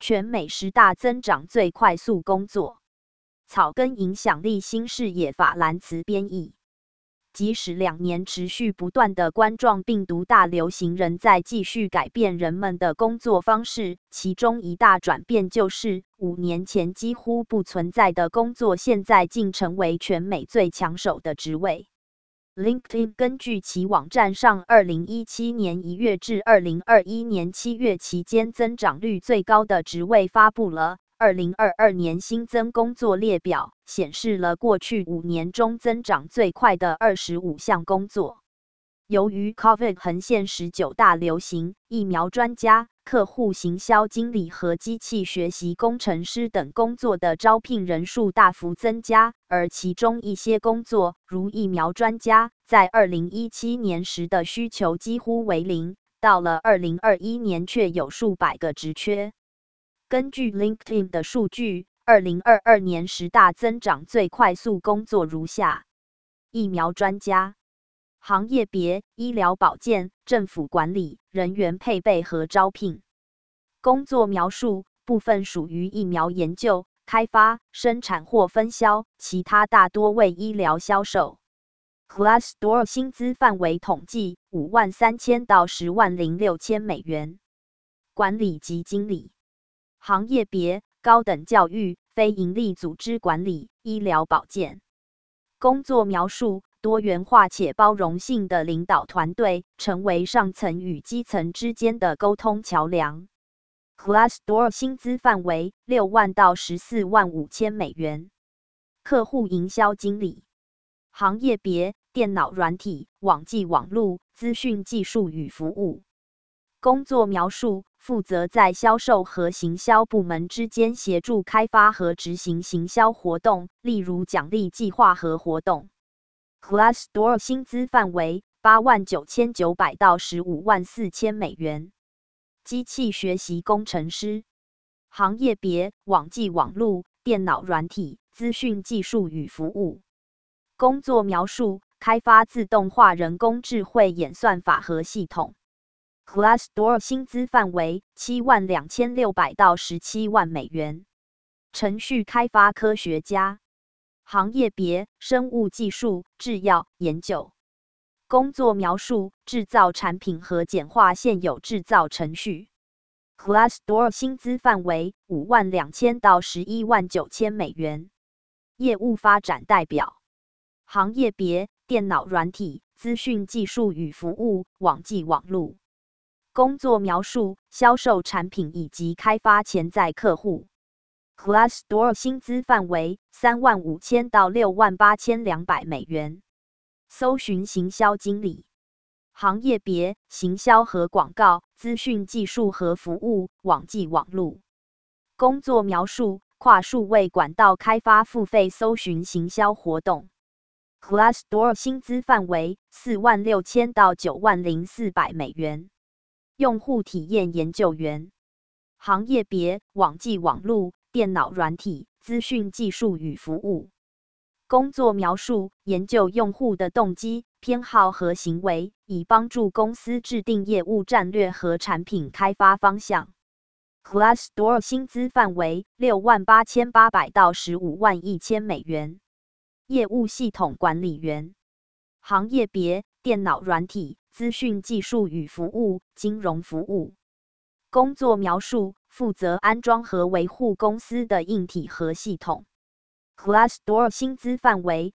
全美10大增长最快速工作。草根影响力新视野法兰茨编译。即使2年持续不断的冠状病毒大流行仍在继续改变人们的工作方式，其中一大转变就是5年前几乎不存在的工作现在竟成为全美最抢手的职位。LinkedIn 根据其网站上2017年1月至2021年7月期间增长率最高的职位发布了2022年新增工作列表，显示了过去5年中增长最快的25项工作。由于 COVID 横线19大流行，疫苗专家、客户行销经理和机器学习工程师等工作的招聘人数大幅增加，而其中一些工作，如疫苗专家，在2017年时的需求几乎为零，到了2021年却有数百个职缺。根据 LinkedIn 的数据，2022年10大增长最快速工作如下：疫苗专家。行业别：医疗保健、政府管理、人员配备和招聘。工作描述：部分属于疫苗研究、开发、生产或分销，其他大多为医疗销售。Glassdoor 薪资范围统计：53000到106000美元。管理及经理。行业别：高等教育、非营利组织管理、医疗保健。工作描述：多元化且包容性的领导团队，成为上层与基层之间的沟通桥梁。Glassdoor 薪资范围6万到145000美元。客户营销经理。行业别：电脑软体、网际网路、资讯技术与服务。工作描述：负责在销售和行销部门之间协助开发和执行行销活动，例如奖励计划和活动。Glassdoor 薪资范围89900到154000美元。机器学习工程师。行业别：网际网路、电脑软体、资讯技术与服务。工作描述：开发自动化人工智慧演算法和系统。Glassdoor 薪资范围72600到17万美元。程序开发科学家。行业别：生物技术、制药、研究。工作描述：制造产品和简化现有制造程序。Glassdoor 薪资范围52000到119000美元。业务发展代表。行业别：电脑软体、资讯技术与服务、网际网路。工作描述：销售产品以及开发潜在客户。Glassdoor 薪资范围35000到68200美元。搜寻行销经理。行业别：行销和广告、资讯技术和服务、网际网路。工作描述：跨数位管道开发付费搜寻行销活动。Glassdoor 薪资范围46000到90400美元。用户体验研究员。行业别：网际网路、电脑软体、资讯技术与服务。工作描述：研究用户的动机、偏好和行为，以帮助公司制定业务战略和产品开发方向。Glassdoor 薪资范围68800到151000美元。业务系统管理员。行业别：电脑软体、资讯技术与服务、金融服务。工作描述：负责安装和维护公司的硬体和系统。Glassdoor 薪资范围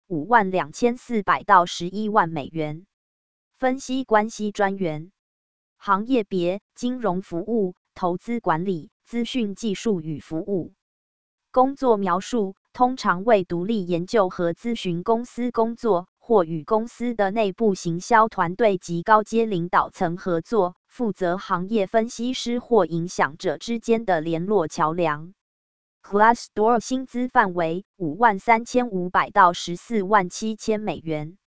52400到11万美元。分析关系专员。行业别：金融服务、投资管理、资讯技术与服务。工作描述：通常为独立研究和咨询公司工作，或与公司的内部行销团队及高阶领导层合作，负责行业分析师或影响者之间的联络桥梁。Glassdoor 薪资范围53500到147000美元。